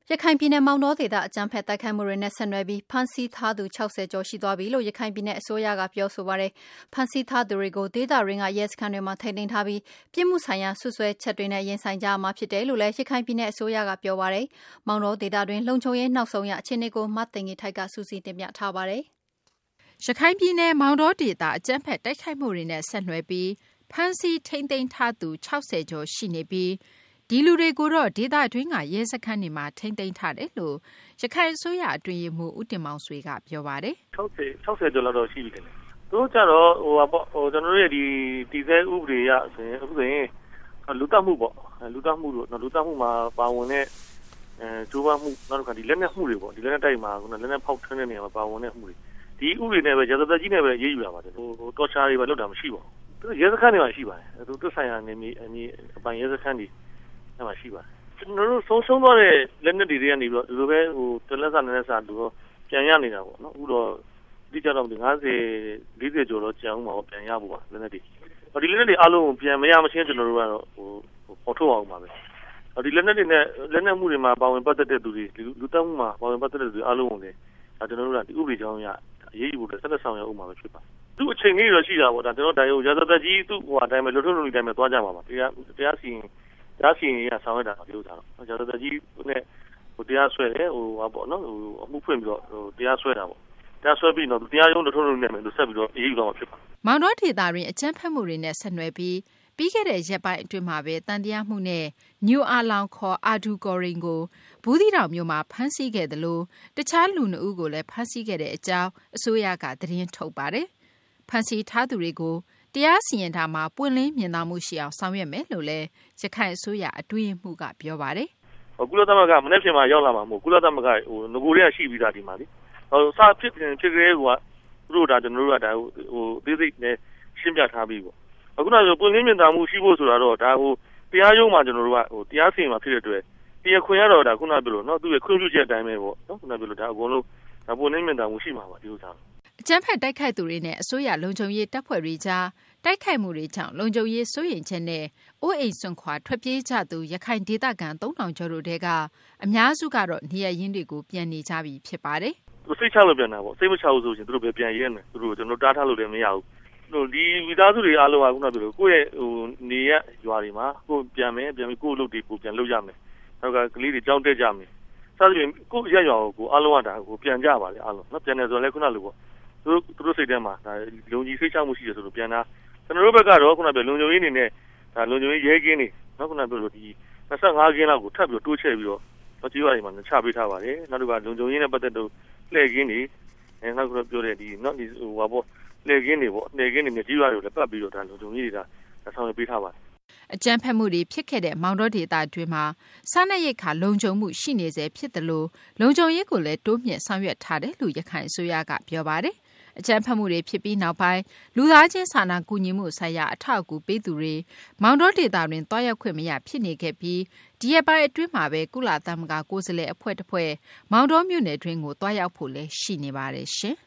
ရခိုင်ပြည်နယ်မောင်တောဒေသအကြမ်းဖက်တိုက်ခိုက်မှုတွေနဲ့ဆက်နွယ်ပြီးဖမ်းဆီးထားသူ60ကျော်ရှိသွားပြီလို့ရခိုင်ပြည်နယ်အစိုးရကပြောဆိုပါတယ်။ဖမ်းဆီးထားသူတွေကိုဒေသရင်းကရဲစခန်းတွေမှာထိန်းသိမ်းထားပြီးပြစ်မှုဆိုင်ရာဆွဆွဲချက်တွေနဲ့ရင်ဆိုင်ကြမှာဖြစ်တယ်လို့လည်းရခိုင်ပြည်နယ်အစိုးရကပြောပါတယ်။မောင်တောဒေသတွင်လုံခြုံရေးနောက်ဆုံးရအခြေအနေကိုမသိင်္ဂီထိုက်ကစူးစီးတင်ပြထားပါတယ်။ရခိုင်ပြည်နယ်မောင်တောဒေသအကြမ်းဖက်တိုက်ခိုက်မှုတွေနဲ့ဆက်နွယ်ပြီးဖမ်းဆီးထိန်းသိမ်းထားသူ60ကျော်ရှိနေပြီးဒီလူတွေကိုတော့ဒေသတွင်းကရဲစခန်းတွေမှာထိန်းသိမ်းထားတယ်လို့ရခိုင်အစိုးရအတွင်းရေးမှူးဦးတင်မောင်ဆွေကပြောပါတယ် 60ကျော်လောက်တော့ရှိပြီတယ်သူတို့ကြတော့ကျွန်တော်တို့ရဲ့ဒီတည်ဆဲဥပဒေရဆိုရင်အခုဆိုရင်လူတတ်မှုပေါ့လူတတ်မှုမှာပါဝင်တဲ့ဂျိုးပမှုနောက်တစ်ခါဒီလက်နက်မှုတွေပေါ့ဒီလက်နက်တိုက်မှာခုနလက်နက်ဖောက်ထွင်းတဲ့နေရာမှာပါဝင်တဲ့မှုတွေဒီဥပဒေနဲ့ပဲရာဇသက်ကြီးနဲ့ပဲရေးယူရပါတယ်တော်ချာတွေပဲလုပ်တာမရှိပါဘူးသူရဲစခန်းတွေမှာရှိပါတယ်သူသက်ဆိုင်ရာနေအပိုင်ရဲစခန်းတွေမှာရှိပါတယ်ကျွန်တော်တို့ဆုံးရှုံးသွားတဲ့လက်နက်တွေကနေပြီးတော့ဒီလိုပဲတလက်စာနဲ့စာသူတော့ပြန်ရနေတာပေါ့နော်အခုတော့ဒီကြတော့50-40ကျော်တော့ကြံဦးမှာပြန်ရဖို့ပါလက်နက်တွေဒီလက်နက်တွေအားလုံးပြန်မရမချင်းကျွန်တော်တို့ကတော့ပေါ်ထုတ်အောင်ပါပဲဒီလက်နက်တွေနဲ့လက်နက်မှုတွေမှာပါဝင်ပတ်သက်တဲ့သူတွေလူတက်မှုမှာပါဝင်ပတ်သက်တဲ့သူအားလုံးကိုလည်းကျွန်တော်တို့ကဒီဥပဒေကြောင်းအရအရေးယူဖို့ဆက်လက်ဆောင်ရွက်ဦးမှာပဲဖြစ်ပါတယ်သူအချိန်ကြီးတော့ရှိတာပေါ့ဒါကျွန်တော်တိုင်းရာဇသက်ကြီးသူ့ဟိုအတိုင်းပဲလွတ်ထွန်းလူတိုင်းပဲသွားကြမှာပါတရားစီရင်ရဆောင်ရတာဒီဥစ္စာတော့ရာဇသက်ကြီးနဲ့တရားဆွဲတယ်ပေါ့နော်အမှုဖွင့်ပြီးတော့တရားဆွဲတာပေါ့တရားဆွဲပြီးတော့တရားရုံးလွတ်ထွန်းလူနဲ့မယ်လို့ဆက်ပြီးတော့အရေးယူတော့မှာဖြစ်ပါတယ်မောင်တော်ဒေသတွင်အကြမ်းဖက်မှုတွေနဲ့ဆက်နွယ်ပြီးပြီးခဲ့တဲ့ရက်ပိုင်းအတွင်းမှာပဲတန်တရားမှုနဲ့ညူအာလောင်ခေါ်အာဒူကော်ရင်ကိုဘူးသီးတောင်မြို့မှာဖမ်းဆီးခဲ့တယ်လို့တခြားလူ2ဦးကိုလည်းဖမ်းဆီးခဲ့တဲ့အကြောင်းအစိုးရကသတင်းထုတ်ပါတယ်။ဖမ်းဆီးထားသူတွေကိုတရားစီရင်ထားမှာပွင့်လင်းမြင်သာမှုရှိအောင်ဆောင်ရွက်မယ်လို့လည်းရခိုင်အစိုးရအတွင်းမှုကပြောပါတယ်။ကုလသမဂ္ဂမနေ့ပြင်မှာရောက်လာမှာမဟုတ်ကုလသမဂ္ဂငကိုတွေကရှိပြီးသားဒီမှာလေ။စာဖြစ်ကလေးကသူတို့ဒါကျွန်တော်တို့ကဒါသေးစိတ်နဲ့ရှင်းပြထားပြီးပေါ့။အခုနောက်ပွင့်လင်းမြင်သာမှုရှိဖို့ဆိုတာတော့ဒါတရားရုံးမှာကျွန်တော်တို့ကတရားစီရင်မှာဖြစ်တဲ့အတွက်တရားခွင်ရတော့ဒါခုနပြောလို့နော်သူ့ရဲ့ခွင့်ပြုချက်အတိုင်းပဲပေါ့နော်ခုနပြောလို့ဒါအကုန်လုံးဒါပွင့်လင်းမြင်သာမှုရှိမှာပါဒီဥစ္စာအကြမ်းဖက်တိုက်ခိုက်သူတွေနဲ့အစိုးရလုံခြုံရေးတပ်ဖွဲ့တွေကြားတိုက်ခိုက်မှုတွေကြောင့်လုံခြုံရေးစိုးရိမ်ချက်နဲ့အိုးအိမ်စွန့်ခွာထွက်ပြေးကြသူရခိုင်ဒေသခံ3000ကျော်တို့တဲကအများစုကတော့နေရရင်းတွေကိုပြန်နေကြပြီဖြစ်ပါတယ်။သူစိတ်ချလို့ပြန်တာပေါ့စိတ်မချဘူးဆိုရင်သူတို့ပဲပြန်ရဲမယ်သူတို့ကျွန်တော်တားထားလို့လည်းမရဘူး။ဒီမိသားစုတွေအားလုံးကခုနပြောလို့ကိုယ့်ရဲ့နေရရွာတွေမှာကိုပြန်မယ်ပြန်ပြီးကိုယ့်လုပ်တွေကိုပြန်လုပ်ရမယ်။နောက်ကကလေးတွေကြောင်းတက်ကြမယ်။စသဖြင့်ကိုယ့်ရရွာကိုအားလုံးကဒါကိုပြန်ကြပါလေအားလုံးနော်ပြန်တယ်ဆိုရင်လည်းခုနလိုပေါ့သူတို့စိတ်ထဲမှာဒါလုံကြီးစိတ်ချမှုရှိတယ်ဆိုလို့ပြန်တာကျွန်တော်တို့ဘက်ကတော့ခုနပြောလုံခြုံရေးအနေနဲ့ဒါလုံခြုံရေးရဲကင်းတွေနော်ခုနပြောလို့ဒီ25ကင်းလောက်ကိုထပ်ပြီးတိုးချဲ့ပြီးတော့ကြေးရွာတွေမှာချပေးထားပါတယ်နောက်တစ်ခါလုံခြုံရေးနဲ့ပတ်သက်လို့လှည့်ကင်းတွေနောက်ခုနပြောတဲ့ဒီနော်ဒီပေါ့လှည့်ကင်းတွေပေါ့လှည့်ကင်းတွေနဲ့ကြေးရွာတွေကိုလည်းပတ်ပြီးတော့ဒါလုံခြုံရေးတွေဒါဆောင်ရွက်ပေးထားပါတယ်အကြမ်းဖက်မှုတွေဖြစ်ခဲ့တဲ့မောင်တော်ဒေသအတွင်းမှာစားနပ်ရိက္ခာလုံခြုံမှုရှိနေစေဖြစ်တယ်လို့လုံခြုံရေးကိုလည်းတိုးမြင့်ဆောင်ရွက်ထားတယ်လို့ရခိုင်အစိုးရကပြောပါတယ်အကြမ်းဖက်မှုတွေဖြစ်ပြီးနောက်ပိုင်းလူသားချင်းစာနာကူညီမှုဆိုင်ရာအထောက်အကူပေးသူတွေမောင်တော်ဒေသတွင်တွားရောက်ခွင့်မရဖြစ်နေခဲ့ပြီးဒီရက်ပိုင်းအတွင်းမှာပဲကုလသမဂ္ဂကိုယ်စားလှယ်အဖွဲ့တစ်ဖွဲ့မောင်တော်မြို့နယ်တွင်ကိုတွားရောက်ဖို့လည်းရှိနေပါတယ်ရှင်။